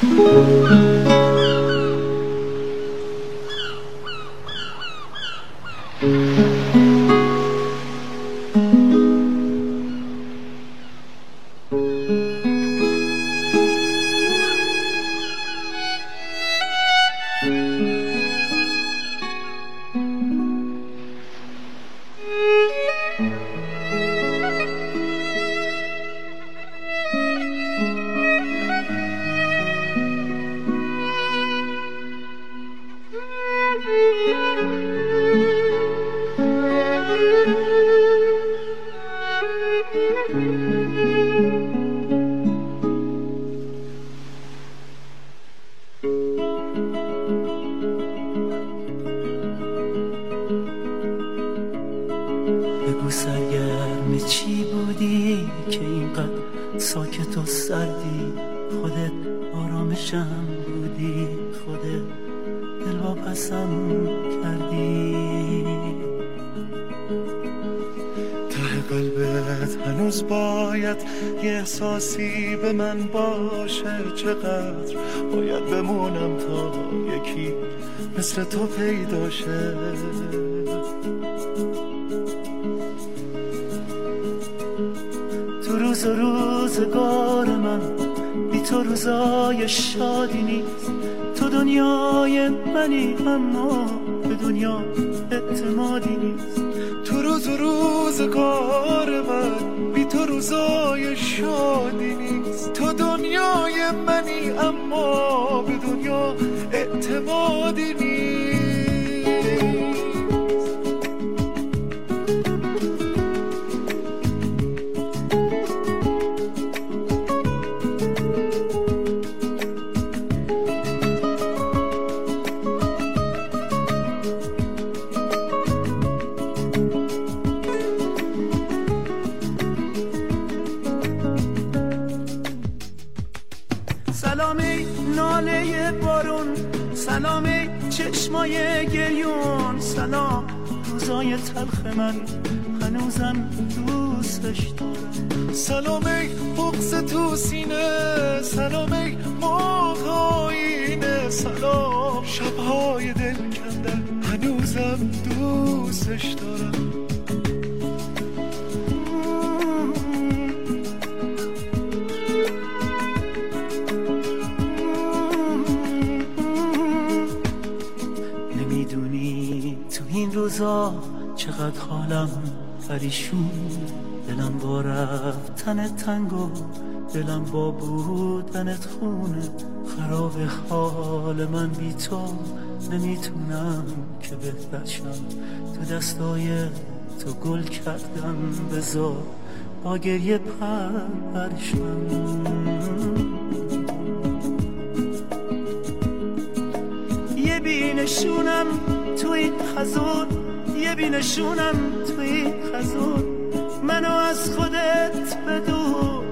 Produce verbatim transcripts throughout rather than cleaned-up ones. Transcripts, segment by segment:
بگو سرگرم چی بودی که اینقدر ساکت و سردی؟ خودت آرامشم بودی، خودت دلواپسم کردی. ته قلبت هنوز باید یه احساسی به من باشه. چقدر باید بمونم تا یکی مثل تو پیدا شه. تو روز و روزگار من بی تو روزای شادی نیست. تو دنیای منی اما به دنیا اعتمادی نیست. تو روز و روزگار من بی تو روزای شادی نیست. تو دنیای منی اما به دنیا اعتمادی نیست. سلامی ناله بارون، سلامی چشمای گریون، سلام روزای تلخ من هنوزم دوستش دارم. سلامی بغض تو سینه، سلامی موج آینه، سلام شبهای دل کندن هنوزم دوستش دارم. تو این روزا چقدر حالم پریشون، دلم با رفتن تنگ و دلم با بودنت خونه. خراب حال من بی تو، نمیتونم که بهتر شم. تو دستای تو گل کردم، بذار با گریه پرشم. یه بینشونم توی خزون، یه بینشونم توی خزون، منو از خودت بدون.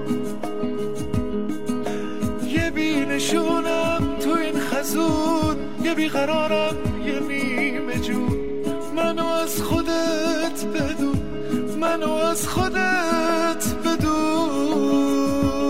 یه بینشونم توی این خزون، یه بیقرارم یه نیمه جون، منو از خودت بدون، منو از خودت بدون.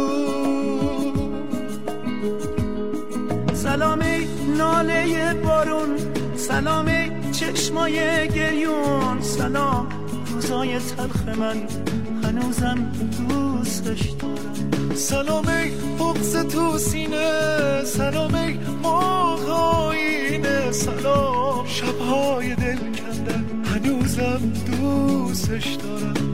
سلامی ناله بارون، سلامی چشمای گریون، سلام روزای تلخ من هنوزم دوستش دارم. سلامی بغض تو سینه، سلامی موج آینه، سلام شبهای دل کندن هنوزم دوستش دارم.